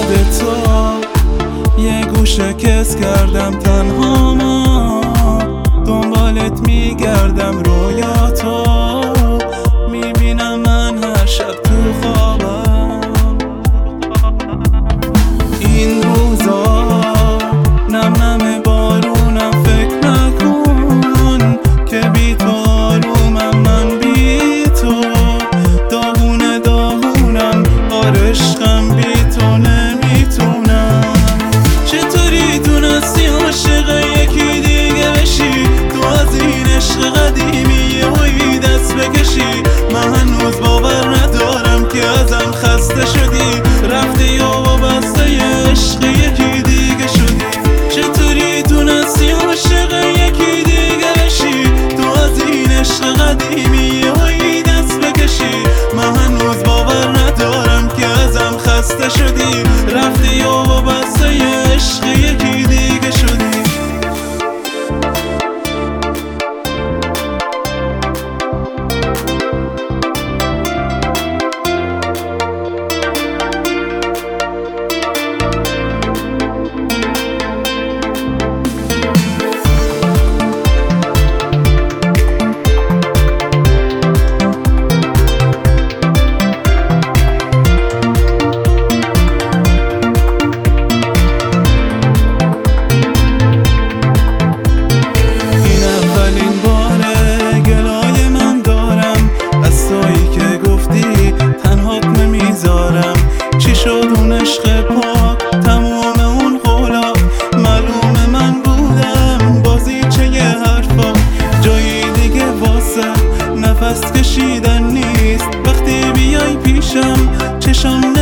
یاد تو یه گوشه کس کردم تنها ما دنبالت میگردم رویا تو میبینم من هر شب تو خوابم این روزا نم نم بارونم فکر نکن که بی تو آرومم من بی تو داغونم آره عشقم بی تو نمیتونم چطوری تونستی عاشق یکی دیگه بشی تو از این عشق قدیمی یهویی دست بکشی من هنوز باور ندارم که ازم خسته شدی رفتی و وابسته عشق یکی دیگه شدی چطوری تونستی عاشق یکی دیگه بشی تو از این عشق قدیمی یهویی دست بکشی من هنوز باور ندارم که ازم خسته شدی رفتی و وابسته عشق یکی دیگه شدی چی شد اون عشق پاک تموم اون قولا معلومه من بودم بازیچه یه حرفا جایی دیگه واسه نفس کشیدن نیست وقتی بیای پیشم چشم